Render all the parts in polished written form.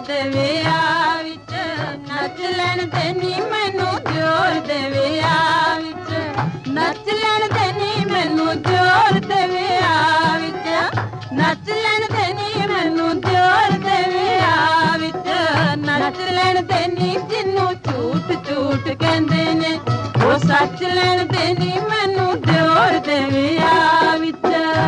दे विआह विच नच लैण देनी मैनू जोर दे विआह विच नच लैण देनी मैनू जोर दे विआह विच नच लैण देनी मैनू जोर दे विआह विच नच लैण देनी जिन्नू झूठ झूठ कहंदे ने ओ सच लैण देनी मैनू जोर दे विआह विच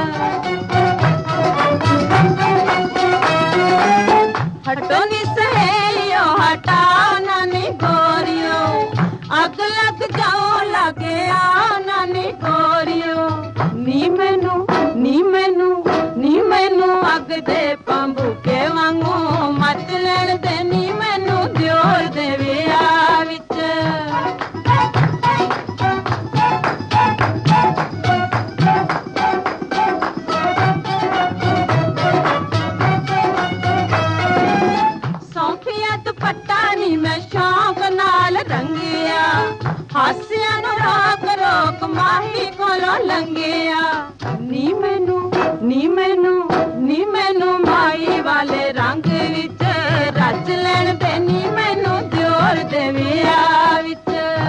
हटो नी सहेलियो हटाओ नानी गोरियो अग लग जाओ लगे आओ नानी गोरियो नी मैनू अग दे पंबू के वांगू मच लैण देनी मैनू जोर दे विआह विच मैं शौक नाल रंगिया हासिया रोक रोक माही कोलों लंगिया नी मैनू माही वाले रंग विच रच लैण देनी मैनू जोर दे विआह विच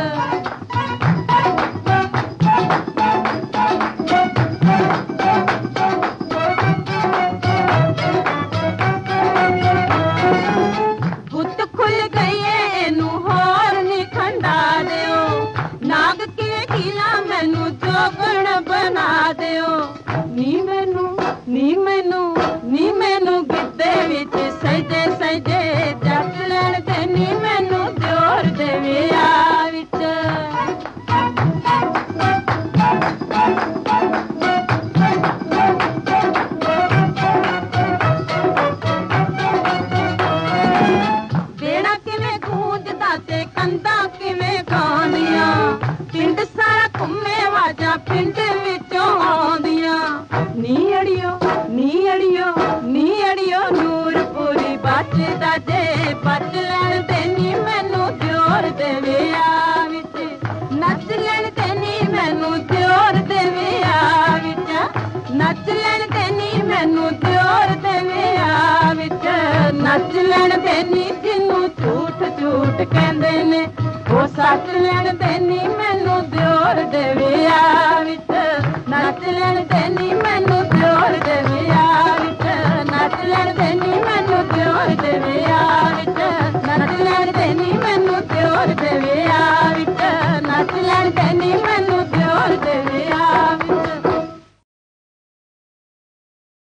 जोगण बना दियो नी मैनू गिद्दे विच सजदे सजदे जट लैण देनी मैनू जोर दे विआह विच बेड़ा किवें गूंजदा ते कंधां किवें गाउंदियां पिंड सारा घुम्मे वाजा पिंड विचों आउंदियां नी अड़ियो नूरपुरी बचदा जे बच लैण देनी मैनू जोर दे विआह विच नच लैण देनी मैनू जोर दे विआह विच नच लैण देनी मैनू जोर दे विआह विच नच लैण देनी जिन्नू झूठ झूठ कहंदे ने ओ सच लैण देनी मैनू जोर दे विआह विच नच लैण देनी मैनू जोर दे विआह विच नच लैण देनी